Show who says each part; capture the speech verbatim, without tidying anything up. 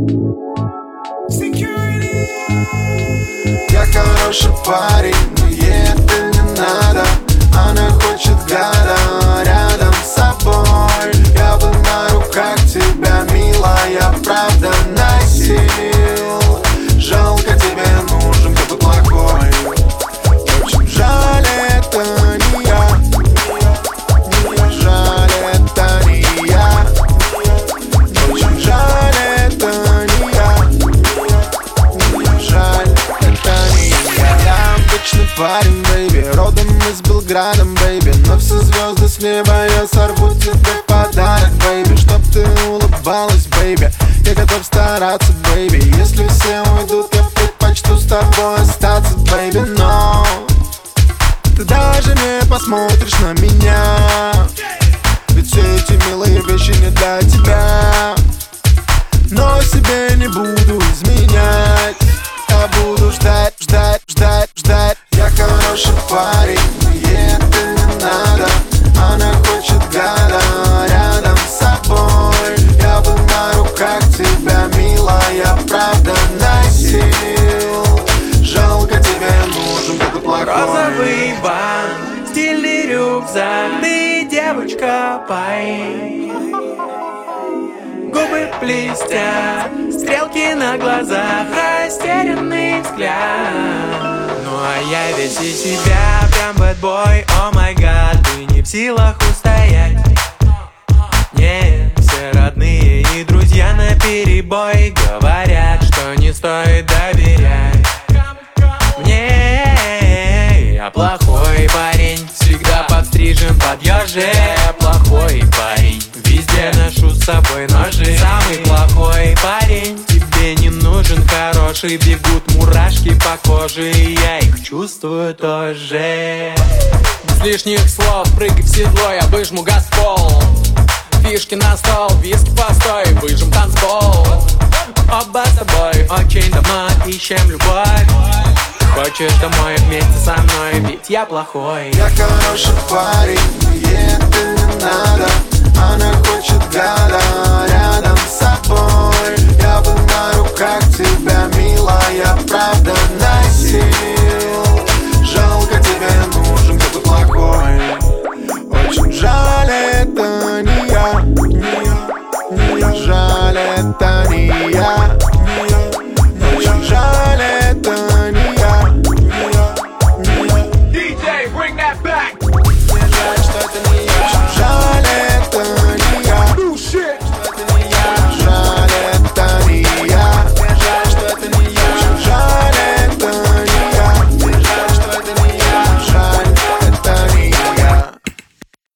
Speaker 1: Я хороший парень, но ей это не надо. Она хочет гада рядом с собой. Я бы на руках тебя, милая, правда носил. Жалко, тебе нужен кто-то плохой. Очень жаль, это не я. Жаль, это не я. Очень жаль, это не я. Жаль, это не я. Я обычный парень, бэйби, родом из Белграда, бэйби. Но все звезды с неба я сорву тебе в подарок, бэйби. Чтоб ты улыбалась, бэйби, я готов стараться, бэйби. Если все уйдут, я предпочту с тобой остаться, бэйби. Но ты даже не посмотришь на меня, ведь все эти милые вещи не для тебя. Но себе не буду изменять. Я буду ждать, ждать, ждать, ждать. Я хороший парень, но ей это не надо. Она хочет гада рядом с собой. Я бы на руках тебя, милая, правда носил. Жалко, тебе нужен кто-то плохой.
Speaker 2: Розовый бант, стильный рюкзак, ты девочка пай. Губы блестят, стрелки на глазах, растерянный взгляд. Ну а я весь из себя, прям бэтбой, о май гад. Ты не в силах устоять. Не, все родные и друзья наперебой говорят, что не стоит доверять мне. Я плохой парень, всегда подстрижен под ёжик. Плохой парень, везде ношу с собой ножи. Самый плохой парень, тебе не нужен хороший. Бегут мурашки по коже, и я их чувствую тоже. Без лишних слов прыгай в седло, я выжму газпол. Фишки на стол, виски постой, выжим танцпол. Оба с тобой очень давно ищем любовь. Хочешь домой вместе со мной, ведь я плохой.
Speaker 1: Я хороший парень, но ей это не надо. Она хочет гада рядом с собой. Я бы на руках тебя, милая, правда